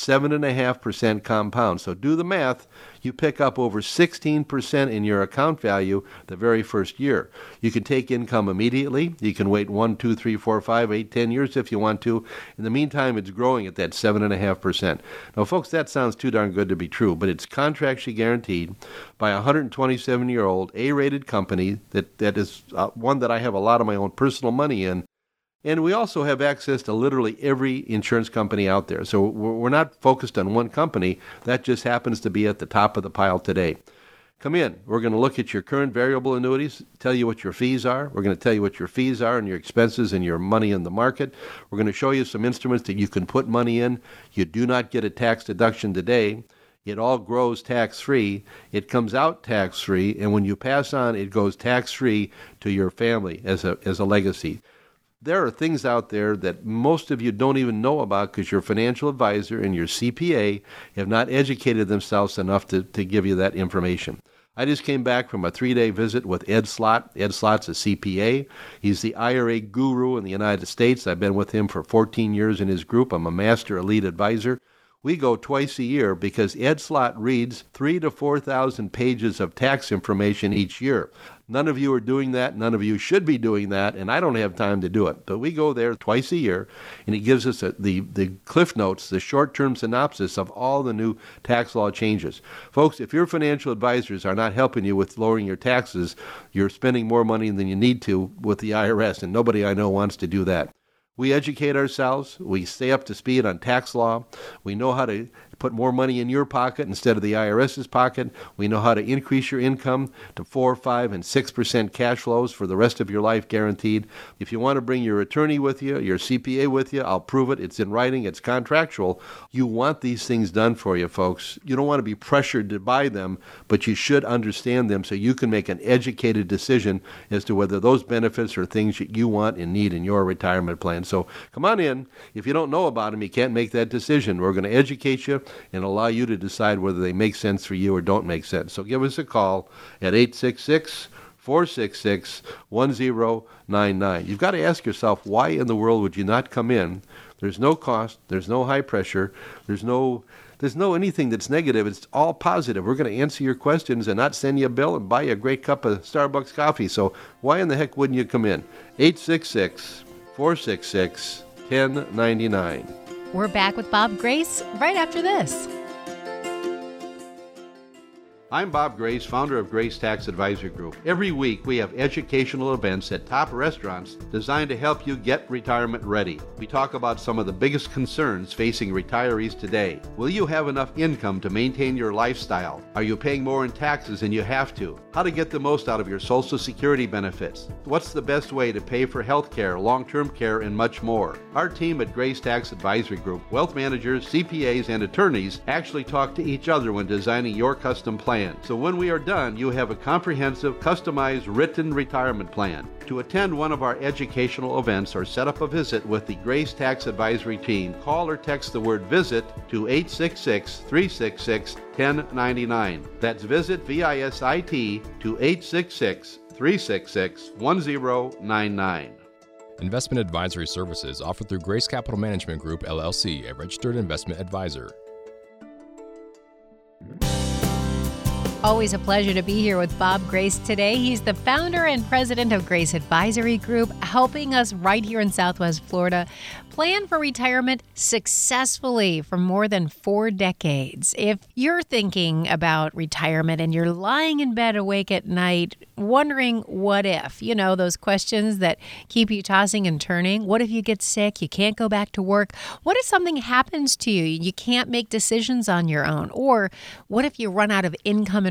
Speaker 2: 7.5% compound. So do the math. You pick up over 16% in your account value the very first year. You can take income immediately. You can wait 1, 2, 3, 4, 5, 8, 10 years if you want to. In the meantime, it's growing at that 7.5%. Now, folks, that sounds too darn good to be true, but it's contractually guaranteed by a 127-year-old A-rated company that is one that I have a lot of my own personal money in. And we also have access to literally every insurance company out there. So we're not focused on one company. That just happens to be at the top of the pile today. Come in. We're going to look at your current variable annuities, tell you what your fees are. We're going to tell you what your fees are and your expenses and your money in the market. We're going to show you some instruments that you can put money in. You do not get a tax deduction today. It all grows tax-free. It comes out tax-free. And when you pass on, it goes tax-free to your family as a legacy. There are things out there that most of you don't even know about because your financial advisor and your CPA have not educated themselves enough to give you that information. I just came back from a 3-day visit with Ed Slott. Ed Slott's a CPA. He's the IRA guru in the United States. I've been with him for 14 years in his group. I'm a master elite advisor. We go twice a year because Ed Slott reads 3,000 to 4,000 pages of tax information each year. None of you are doing that. None of you should be doing that, and I don't have time to do it. But we go there twice a year, and he gives us the cliff notes, the short-term synopsis of all the new tax law changes. Folks, if your financial advisors are not helping you with lowering your taxes, you're spending more money than you need to with the IRS, and nobody I know wants to do that. We educate ourselves. We stay up to speed on tax law. We know how to put more money in your pocket instead of the IRS's pocket. We know how to increase your income to 4%, 5%, and 6% cash flows for the rest of your life guaranteed. If you want to bring your attorney with you, your CPA with you, I'll prove it. It's in writing. It's contractual. You want these things done for you, folks. You don't want to be pressured to buy them, but you should understand them so you can make an educated decision as to whether those benefits are things that you want and need in your retirement plan. So come on in. If you don't know about them, you can't make that decision. We're going to educate you and allow you to decide whether they make sense for you or don't make sense. So give us a call at 866-466-1099. You've got to ask yourself, why in the world would you not come in? There's no cost. There's no high pressure. There's no anything that's negative. It's all positive. We're going to answer your questions and not send you a bill and buy you a great cup of Starbucks coffee. So why in the heck wouldn't you come in? 866-466-1099.
Speaker 1: We're back with Bob Grace right after this.
Speaker 2: I'm Bob Grace, founder of Grace Tax Advisory Group. Every week we have educational events at top restaurants designed to help you get retirement ready. We talk about some of the biggest concerns facing retirees today. Will you have enough income to maintain your lifestyle? Are you paying more in taxes than you have to? How to get the most out of your Social Security benefits? What's the best way to pay for health care, long-term care, and much more? Our team at Grace Tax Advisory Group, wealth managers, CPAs, and attorneys actually talk to each other when designing your custom plan. So when we are done, you have a comprehensive, customized, written retirement plan. To attend one of our educational events or set up a visit with the Grace Tax Advisory team, call or text the word VISIT to 866-366-1099. That's VISIT, VISIT, to 866-366-1099.
Speaker 5: Investment advisory services offered through Grace Capital Management Group, LLC, a registered investment advisor.
Speaker 1: Always a pleasure to be here with Bob Grace today. He's the founder and president of Grace Advisory Group, helping us right here in Southwest Florida plan for retirement successfully for more than 4 decades. If you're thinking about retirement and you're lying in bed awake at night wondering what if, those questions that keep you tossing and turning. What if you get sick? You can't go back to work? What if something happens to you? You can't make decisions on your own? Or what if you run out of income and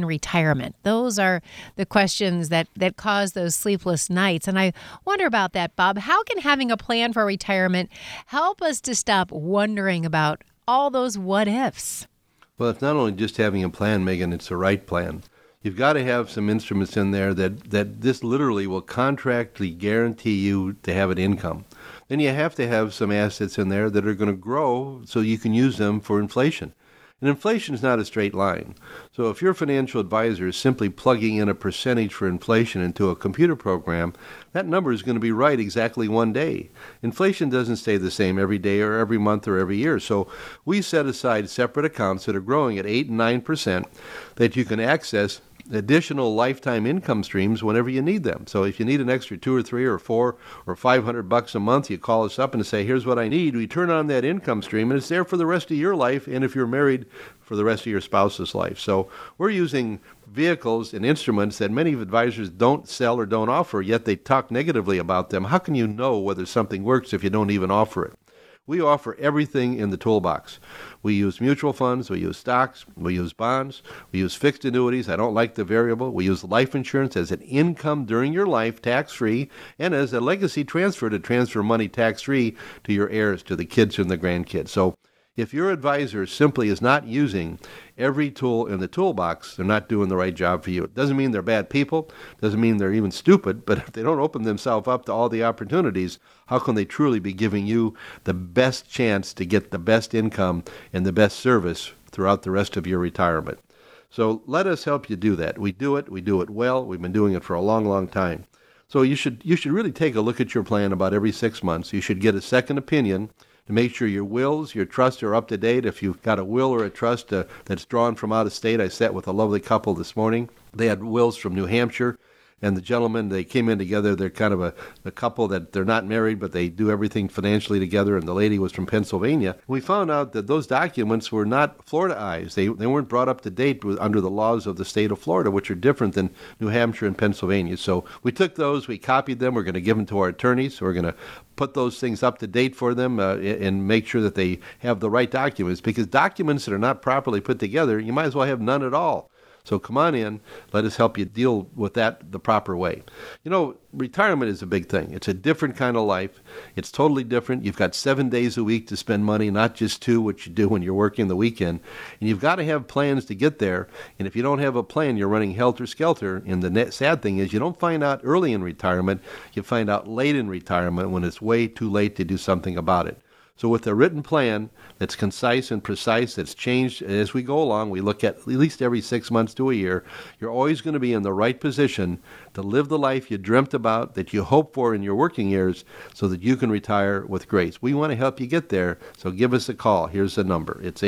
Speaker 1: retirement? Those are the questions that cause those sleepless nights. And I wonder about that, Bob. How can having a plan for retirement help us to stop wondering about all those what ifs?
Speaker 2: Well, it's not only just having a plan, Megan, it's the right plan. You've got to have some instruments in there that this literally will contractually guarantee you to have an income. Then you have to have some assets in there that are going to grow so you can use them for inflation. And inflation is not a straight line. So if your financial advisor is simply plugging in a percentage for inflation into a computer program, that number is going to be right exactly one day. Inflation doesn't stay the same every day or every month or every year. So we set aside separate accounts that are growing at 8 and 9% that you can access additional lifetime income streams whenever you need them. So if you need an extra $2 or $3 or $4 or $500 a month, you call us up and say, here's what I need. We turn on that income stream and it's there for the rest of your life, and if you're married, for the rest of your spouse's life. So we're using vehicles and instruments that many advisors don't sell or don't offer, yet they talk negatively about them. How can you know whether something works if you don't even offer it? We offer everything in the toolbox. We use mutual funds, we use stocks, we use bonds, we use fixed annuities. I don't like the variable. We use life insurance as an income during your life, tax-free, and as a legacy transfer to transfer money tax-free to your heirs, to the kids and the grandkids. So if your advisor simply is not using every tool in the toolbox, they're not doing the right job for you. It doesn't mean they're bad people, doesn't mean they're even stupid, but if they don't open themselves up to all the opportunities, how can they truly be giving you the best chance to get the best income and the best service throughout the rest of your retirement? So let us help you do that. We do it well. We've been doing it for a long, long time. So you should really take a look at your plan about every 6 months. You should get a second opinion to make sure your wills, your trusts are up to date. If you've got a will or a trust that's drawn from out of state, I sat with a lovely couple this morning. They had wills from New Hampshire, and the gentleman, they came in together. They're kind of a couple that they're not married, but they do everything financially together, and the lady was from Pennsylvania. We found out that those documents were not Floridaized. They weren't brought up to date under the laws of the state of Florida, which are different than New Hampshire and Pennsylvania. So we took those, we copied them. We're going to give them to our attorneys. We're going to put those things up to date for them and make sure that they have the right documents, because documents that are not properly put together, you might as well have none at all. So come on in, let us help you deal with that the proper way. You know, retirement is a big thing. It's a different kind of life. It's totally different. You've got 7 days a week to spend money, not just 2, which you do when you're working the weekend. And you've got to have plans to get there. And if you don't have a plan, you're running helter-skelter. And the sad thing is you don't find out early in retirement. You find out late in retirement when it's way too late to do something about it. So with a written plan that's concise and precise, that's changed as we go along, we look at least every 6 months to a year, you're always going to be in the right position to live the life you dreamt about, that you hope for in your working years, so that you can retire with grace. We want to help you get there, so give us a call. Here's the number. It's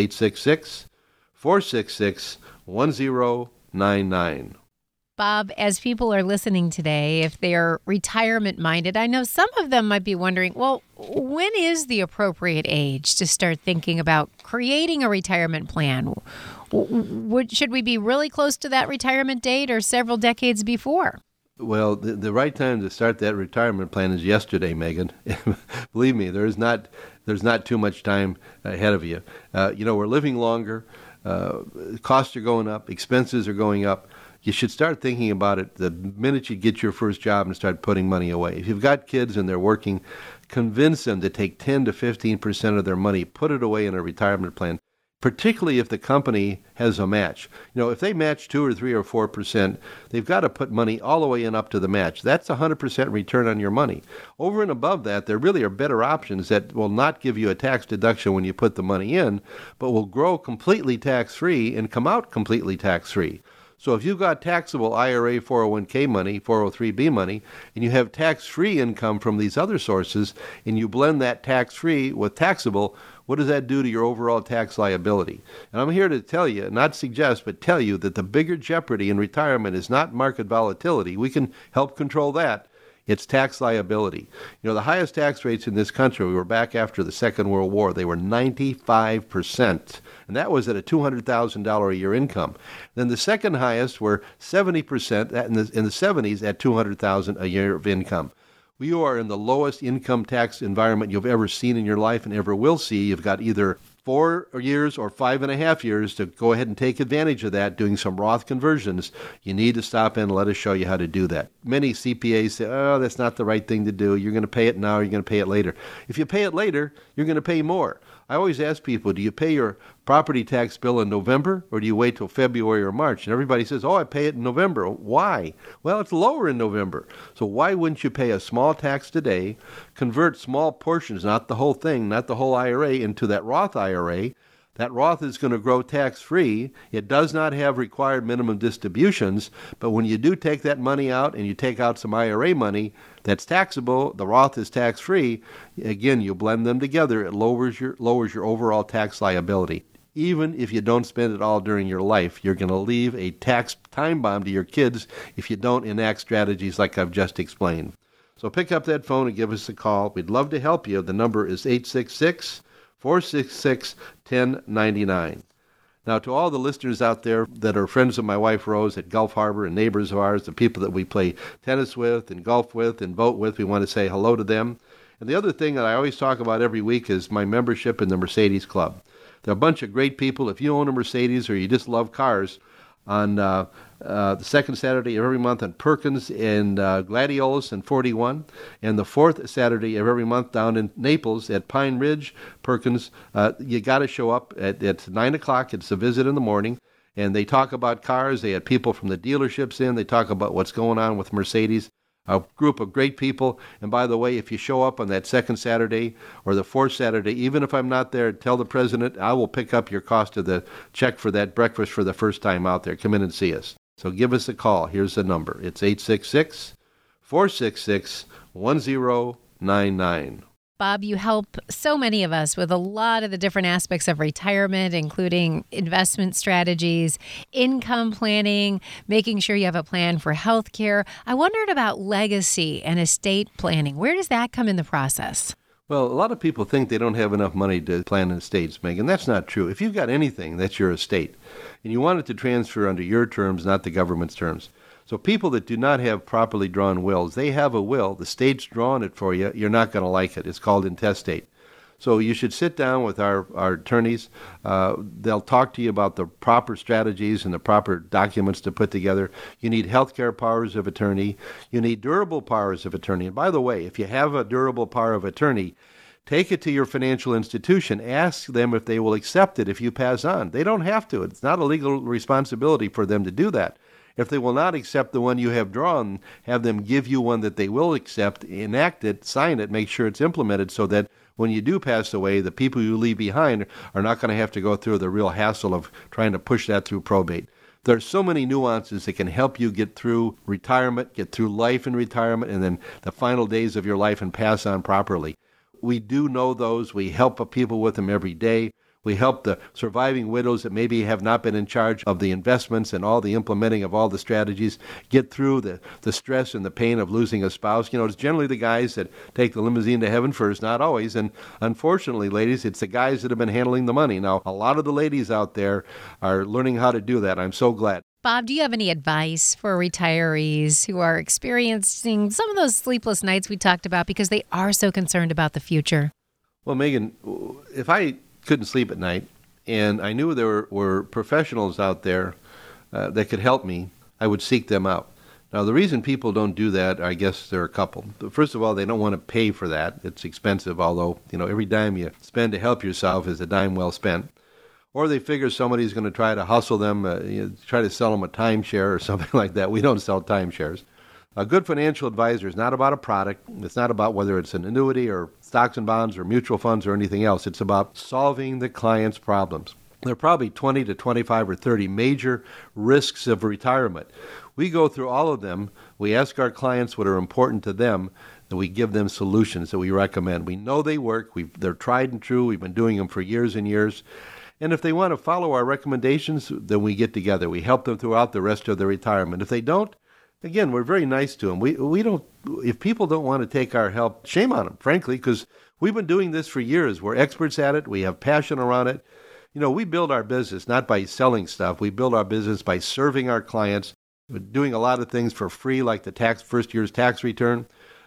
Speaker 2: 866-466-1099.
Speaker 1: Bob, as people are listening today, if they're retirement minded, I know some of them might be wondering, well, when is the appropriate age to start thinking about creating a retirement plan? Should we be really close to that retirement date or several decades before?
Speaker 2: Well, the right time to start that retirement plan is yesterday, Megan. Believe me, there's not too much time ahead of you. We're living longer. Costs are going up. Expenses are going up. You should start thinking about it the minute you get your first job and start putting money away. If you've got kids and they're working, convince them to take 10 to 15% of their money, put it away in a retirement plan, particularly if the company has a match. If they match 2 or 3 or 4%, they've got to put money all the way in up to the match. That's 100% return on your money. Over and above that, there really are better options that will not give you a tax deduction when you put the money in, but will grow completely tax-free and come out completely tax-free. So if you've got taxable IRA, 401k money, 403b money, and you have tax-free income from these other sources, and you blend that tax-free with taxable, what does that do to your overall tax liability? And I'm here to tell you, not suggest, but tell you that the bigger jeopardy in retirement is not market volatility. We can help control that. It's tax liability. The highest tax rates in this country, we were back after the Second World War, they were 95%. And that was at a $200,000 a year income. Then the second highest were 70% in the 70s at $200,000 a year of income. You are in the lowest income tax environment you've ever seen in your life and ever will see. You've got either 4 years or 5.5 years to go ahead and take advantage of that, doing some Roth conversions, you need to stop in and let us show you how to do that. Many CPAs say, oh, that's not the right thing to do. You're going to pay it now, you're going to pay it later. If you pay it later, you're going to pay more. I always ask people, do you pay your property tax bill in November or do you wait till February or March? And everybody says, oh, I pay it in November. Why? Well, it's lower in November. So why wouldn't you pay a small tax today, convert small portions, not the whole thing, not the whole IRA, into that Roth IRA? That Roth is going to grow tax-free. It does not have required minimum distributions, but when you do take that money out and you take out some IRA money that's taxable, the Roth is tax-free, again, you blend them together, it lowers your overall tax liability. Even if you don't spend it all during your life, you're going to leave a tax time bomb to your kids if you don't enact strategies like I've just explained. So pick up that phone and give us a call. We'd love to help you. The number is 866-466-1099. Now, to all the listeners out there that are friends of my wife Rose at Gulf Harbor and neighbors of ours, the people that we play tennis with and golf with and boat with, we want to say hello to them. And the other thing that I always talk about every week is my membership in the Mercedes Club. They're a bunch of great people. If you own a Mercedes or you just love cars, on the second Saturday of every month in Perkins and Gladiolus and 41, and the fourth Saturday of every month down in Naples at Pine Ridge, Perkins. You got to show up at 9 o'clock. It's a visit in the morning, and they talk about cars. They had people from the dealerships in. They talk about what's going on with Mercedes. A group of great people. And by the way, if you show up on that second Saturday or the fourth Saturday, even if I'm not there, tell the president I will pick up your cost of the check for that breakfast for the first time out there. Come in and see us. So give us a call. Here's the number. It's 866-466-1099.
Speaker 1: Bob, you help so many of us with a lot of the different aspects of retirement, including investment strategies, income planning, making sure you have a plan for health care. I wondered about legacy and estate planning. Where does that come in the process?
Speaker 2: Well, a lot of people think they don't have enough money to plan estates, Megan. That's not true. If you've got anything, that's your estate. And you want it to transfer under your terms, not the government's terms. So people that do not have properly drawn wills, they have a will, the state's drawn it for you, you're not going to like it. It's called intestate. So you should sit down with our attorneys. They'll talk to you about the proper strategies and the proper documents to put together. You need healthcare powers of attorney. You need durable powers of attorney. And by the way, if you have a durable power of attorney, take it to your financial institution. Ask them if they will accept it if you pass on. They don't have to. It's not a legal responsibility for them to do that. If they will not accept the one you have drawn, have them give you one that they will accept, enact it, sign it, make sure it's implemented so that when you do pass away, the people you leave behind are not going to have to go through the real hassle of trying to push that through probate. There's so many nuances that can help you get through retirement, get through life in retirement, and then the final days of your life and pass on properly. We do know those. We help people with them every day. We help the surviving widows that maybe have not been in charge of the investments and all the implementing of all the strategies get through the stress and the pain of losing a spouse. You know, it's generally the guys that take the limousine to heaven first, not always. And unfortunately, ladies, it's the guys that have been handling the money. Now, a lot of the ladies out there are learning how to do that. I'm so glad.
Speaker 1: Bob, do you have any advice for retirees who are experiencing some of those sleepless nights we talked about because they are so concerned about the future?
Speaker 2: Well, Megan, if I couldn't sleep at night, and I knew there were professionals out there that could help me, I would seek them out. Now, the reason people don't do that, I guess there are a couple. First of all, they don't want to pay for that. It's expensive, although, every dime you spend to help yourself is a dime well spent. Or they figure somebody's going to try to hustle them, try to sell them a timeshare or something like that. We don't sell timeshares. A good financial advisor is not about a product. It's not about whether it's an annuity or stocks and bonds or mutual funds or anything else. It's about solving the client's problems. There are probably 20 to 25 or 30 major risks of retirement. We go through all of them. We ask our clients what are important to them, and we give them solutions that we recommend. We know they work. They're tried and true. We've been doing them for years and years. And if they want to follow our recommendations, then we get together. We help them throughout the rest of their retirement. If they don't, again, we're very nice to them. We don't. If people don't want to take our help, shame on them, frankly, because we've been doing this for years. We're experts at it. We have passion around it. We build our business not by selling stuff. We build our business by serving our clients. We're doing a lot of things for free, like the first year's tax return.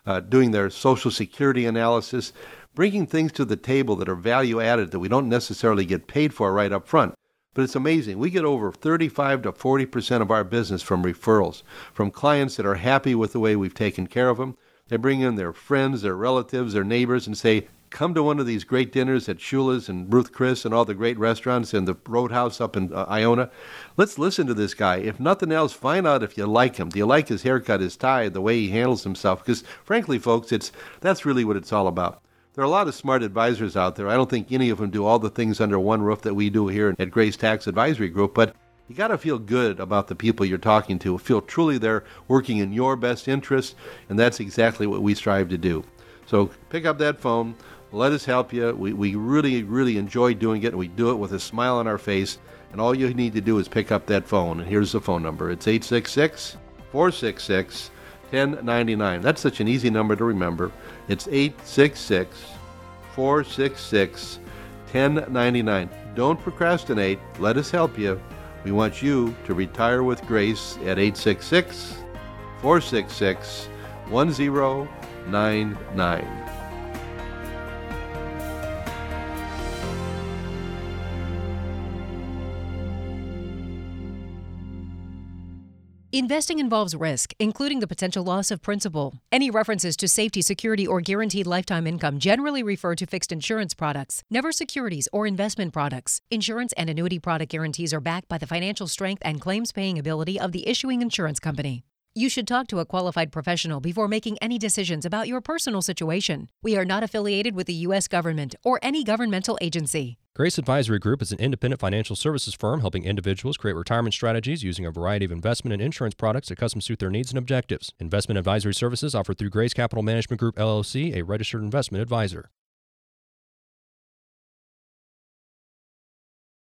Speaker 2: doing their Social Security analysis, bringing things to the table that are value added that we don't necessarily get paid for right up front. But it's amazing. We get over 35 to 40% of our business from referrals, from clients that are happy with the way we've taken care of them. They bring in their friends, their relatives, their neighbors and say, come to one of these great dinners at Shula's and Ruth Chris and all the great restaurants and the Roadhouse up in Iona. Let's listen to this guy. If nothing else, find out if you like him. Do you like his haircut, his tie, the way he handles himself? Because frankly, folks, that's really what it's all about. There are a lot of smart advisors out there. I don't think any of them do all the things under one roof that we do here at Grace Tax Advisory Group, but you got to feel good about the people you're talking to, feel truly they're working in your best interest, and that's exactly what we strive to do. So pick up that phone. Let us help you. We really, really enjoy doing it, and we do it with a smile on our face, and all you need to do is pick up that phone, and here's the phone number. It's 866-466-1099. That's such an easy number to remember. It's 866-466-1099. Don't procrastinate. Let us help you. We want you to retire with grace at 866-466-1099.
Speaker 6: Investing involves risk, including the potential loss of principal. Any references to safety, security, or guaranteed lifetime income generally refer to fixed insurance products, never securities or investment products. Insurance and annuity product guarantees are backed by the financial strength and claims-paying ability of the issuing insurance company. You should talk to a qualified professional before making any decisions about your personal situation. We are not affiliated with the U.S. government or any governmental agency.
Speaker 5: Grace Advisory Group is an independent financial services firm helping individuals create retirement strategies using a variety of investment and insurance products that custom suit their needs and objectives. Investment advisory services offered through Grace Capital Management Group, LLC, a registered investment advisor.